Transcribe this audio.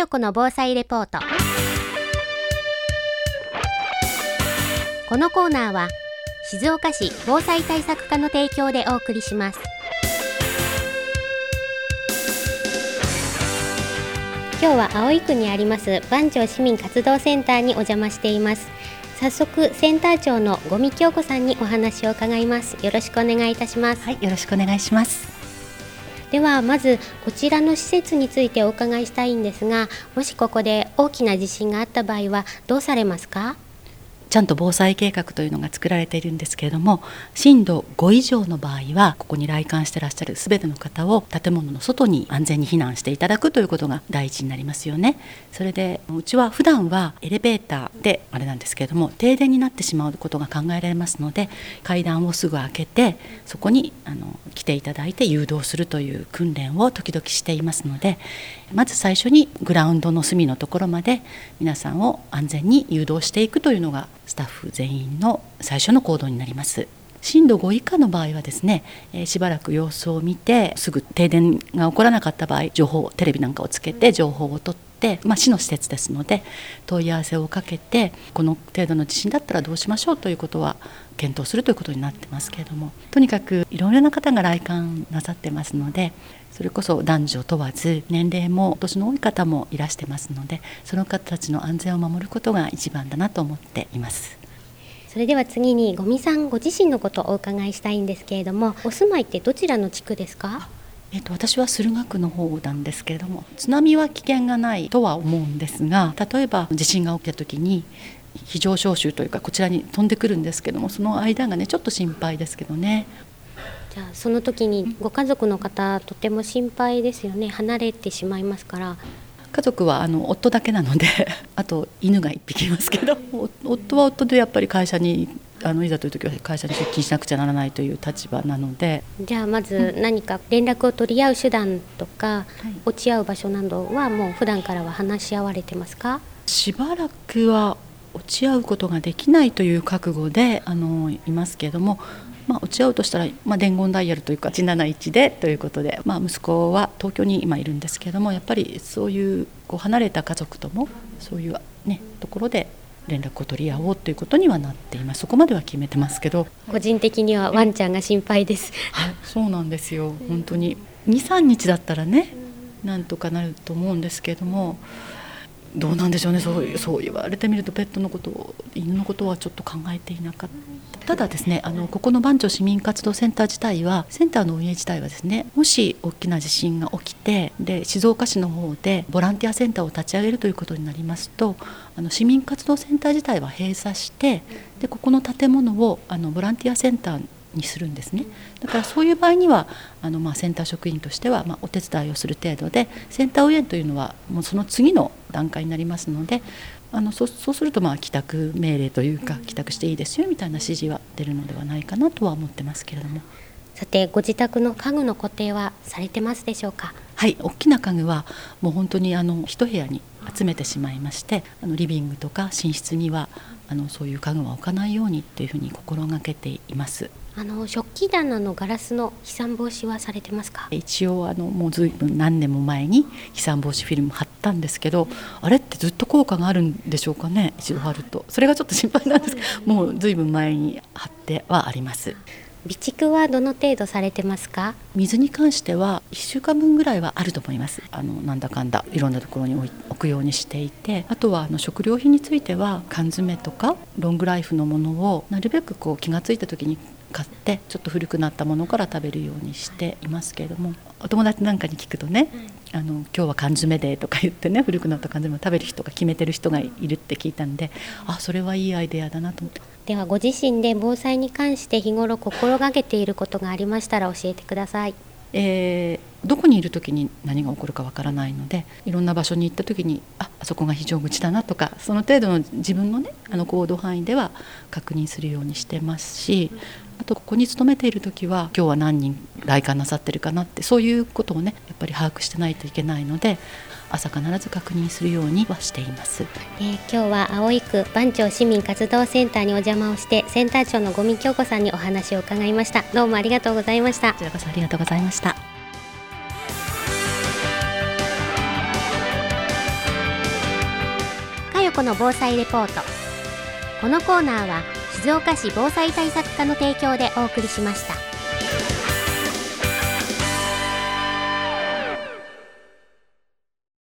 代子の防災レポート。このコーナーは静岡市防災対策課の提供でお送りします。今日は葵区にあります番町市民活動センターにお邪魔しています。早速センター長の五味京子さんにお話を伺います。よろしくお願いいたします。 はい、よろしくお願いします。 ではまずこちらの施設についてお伺いしたいんですが、もしここで大きな地震があった場合はどうされますか？ ちゃんと防災計画というのが作られているんですけれども、震度5以上の場合はここに来館していらっしゃるすべての方を建物の外に安全に避難していただくということが第一になりますよね。それでうちは普段はエレベーターであれなんですけれども、停電になってしまうことが考えられますので、階段をすぐ開けてそこに来ていただいて誘導するという訓練を時々していますので、まず最初にグラウンドの隅のところまで皆さんを安全に誘導していくというのがスタッフ全員の最初の行動になります。震度5以下の場合はですね、しばらく様子を見て、すぐ停電が起こらなかった場合、情報テレビなんかをつけて情報を取って、市の施設ですので問い合わせをかけて、この程度の地震だったらどうしましょうということは検討するということになってますけれども、とにかくいろいろな方が来館なさってますので、それこそ男女問わず年齢も年の多い方もいらしてますので、その方たちの安全を守ることが一番だなと思っています。 それでは次に五味さんご自身のことをお伺いしたいんですけれども、お住まいってどちらの地区ですか？ 私は駿河区の方なんですけれども、津波は危険がないとは思うんですが、例えば地震が起きた時に非常招集というかこちらに飛んでくるんですけども、その間がねちょっと心配ですけどね。 じゃあその時にご家族の方とても心配ですよね。離れてしまいますから。 家族は夫だけなのであと犬が1匹いますけど、夫は夫でやっぱり会社にいざという時は会社に出勤しなくちゃならないという立場なので。 じゃあまず何か連絡を取り合う手段とか、落ち合う場所などはもう普段からは話し合われてますか？ しばらくは落ち合うことができないという覚悟でいますけれども、落ち合うとしたら、伝言ダイヤルというか171でということで、息子は東京に今いるんですけれども、やっぱりそういう離れた家族ともそういう、ところで連絡を取り合おうということにはなっています。そこまでは決めてますけど、 個人的にはワンちゃんが心配です。 そうなんですよ。本当に 2,3 日だったらねなんとかなると思うんですけれども、どうなんでしょうね。そう言われてみるとペットのこと犬のことはちょっと考えていなかった。ただですね、ここの番町市民活動センター自体は、センターの運営自体はですね、もし大きな地震が起きて、で静岡市の方でボランティアセンターを立ち上げるということになりますと、市民活動センター自体は閉鎖して、でここの建物をボランティアセンターにするんですね。だからそういう場合にはセンター職員としてはお手伝いをする程度で、センター運営というのはもうその次の段階になりますので、そうすると帰宅命令というか、帰宅していいですよみたいな指示は出るのではないかなとは思ってますけれども。 さて、ご自宅の家具の固定はされてますでしょうか？ はい、大きな家具はもう本当に一部屋に集めてしまいまして、リビングとか寝室にはそういう家具は置かないようにというふうに心がけています。 食器棚のガラスの飛散防止はされてますか？ 一応もうずいぶん何年も前に飛散防止フィルム貼ったんですけど、あれってずっと効果があるんでしょうかね。一度貼るとそれがちょっと心配なんですけど、もうずいぶん前に貼ってはあります。 備蓄はどの程度されてますか？ 水に関しては1週間分ぐらいはあると思います。なんだかんだいろんなところに置くようにしていて、あとは食料品については缶詰とかロングライフのものをなるべく気がついた時に買って、ちょっと古くなったものから食べるようにしていますけれども、お友達なんかに聞くとね、今日は缶詰でとか言ってね、古くなった缶詰を食べる人が決めてる人がいるって聞いたんで、それはいいアイデアだなと思って。 ではご自身で防災に関して日頃心がけていることがありましたら教えてください。 どこにいる時に何が起こるかわからないので、いろんな場所に行った時にあそこが非常口だなとか、その程度の自分のね行動範囲では確認するようにしてますし、あとここに勤めている時は今日は何人来館なさってるかなって、そういうことをねやっぱり把握してないといけないので、朝必ず確認するようにはしています。 今日は葵区番町市民活動センターにお邪魔をして、センター長の五味京子さんにお話を伺いました。どうもありがとうございました。 こちらこそありがとうございました。 子の防災レポート。このコーナーは静岡市防災対策課の提供でお送りしました。